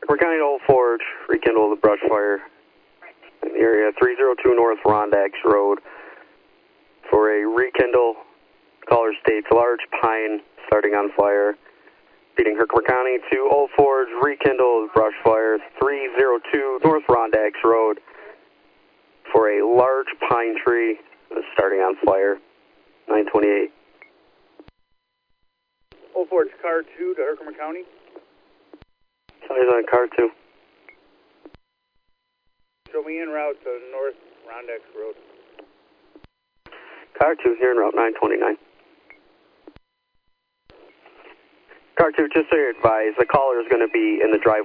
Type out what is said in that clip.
We're County to Old Forge, rekindle the brush fire in the area 302 North Rondax Road. For a rekindle, caller states large pine starting on fire. Feeding Herkimer County to Old Forge, rekindle brush fire 302 North Rondax Road. For a large pine tree starting on fire, 928. Old Forge, car 2 to Herkimer County. Somebody's on car 2. Show me en route to North Rondax Road. Car 2 here en route 929. Car 2, just so you're advised, the caller is going to be in the driveway.